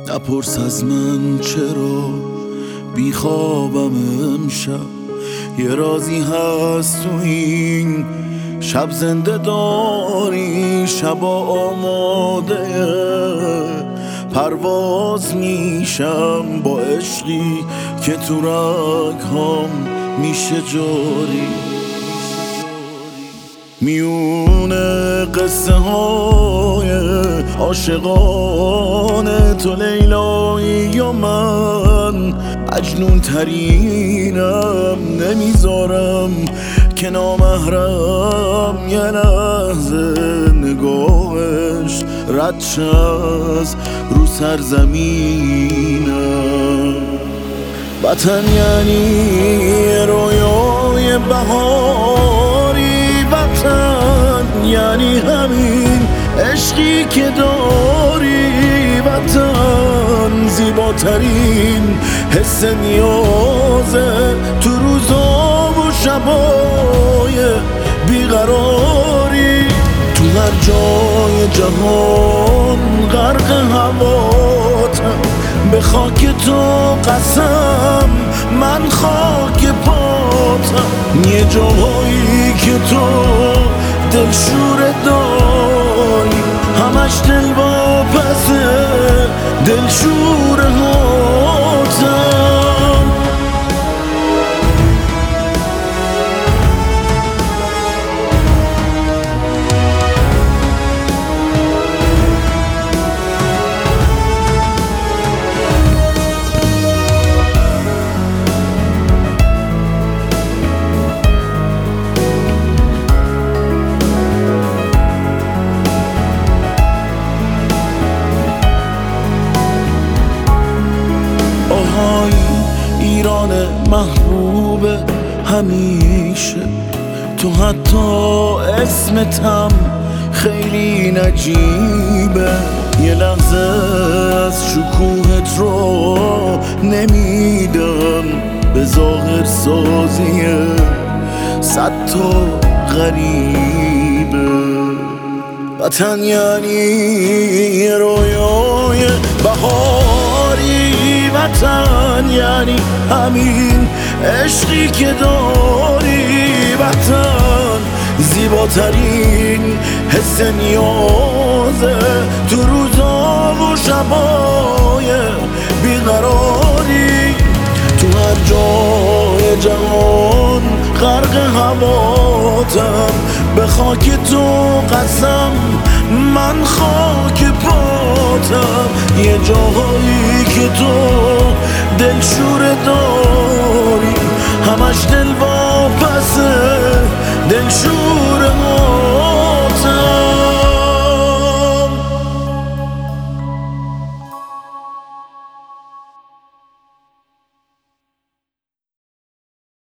نپرس از من چرا بیخوابم امشب، یه رازی هست تو این شب زنده داری. شبا آماده پرواز میشم با عشقی که تو رگ‌هام میشه جاری. میونه قصه های عاشقانه تو لیلایی و من مجنون ترینم، نمیذارم که نامحرم یه لحظه نگاهش رد شه از رو سرزمینم. وطن یعنی رویای بهاری، وطن یعنی همین عشقی که داری. وطن زیباترین حس نیازه تو روزا و شبای بیقراری. تو هر جای جهان غرق هواتم، به خاک تو قسم من خاک پاتم. یه جاهایی که تو دلشور داری، همش دل واپسه دلشور هاتم. ایران محبوب همیشه، تو حتی اسمتم خیلی نجیبه. یه لحظه از شکوهت رو نمیدم به ظاهر سازیه صد تا غریبه. وطن یعنی رویای بهاری، وطن یعنی همین عشقی که داری. وطن زیباترین حس نیازه تو روزا و شبای بیقراری. تو هر جای جهان غرق هواتم، به خاک تو قسم من خاک پاتم. یه جاهایی که تو دلشور داری، همش دل